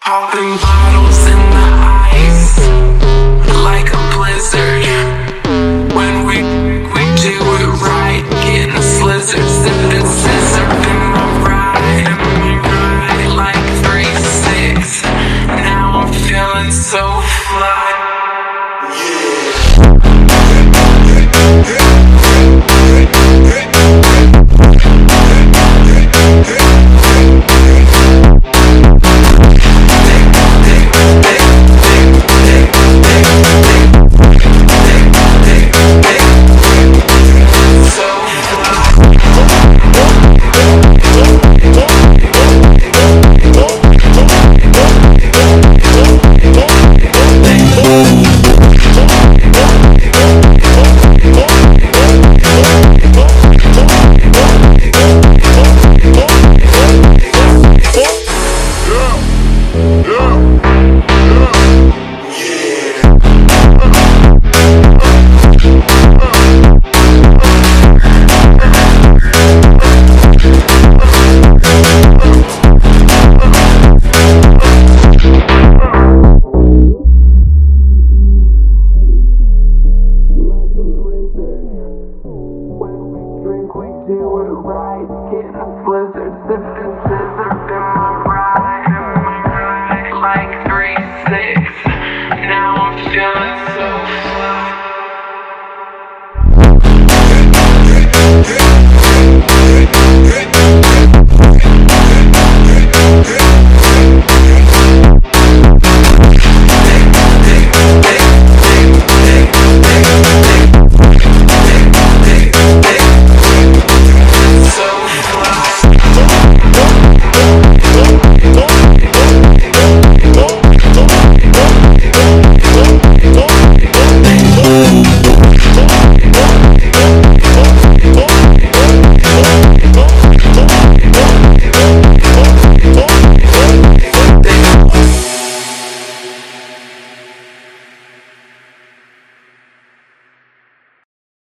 Popping bottles in the ice like a blizzard. When we do it right, getting slizzard, sipping scissor in my ride like 3-6. Now I'm feeling so fly.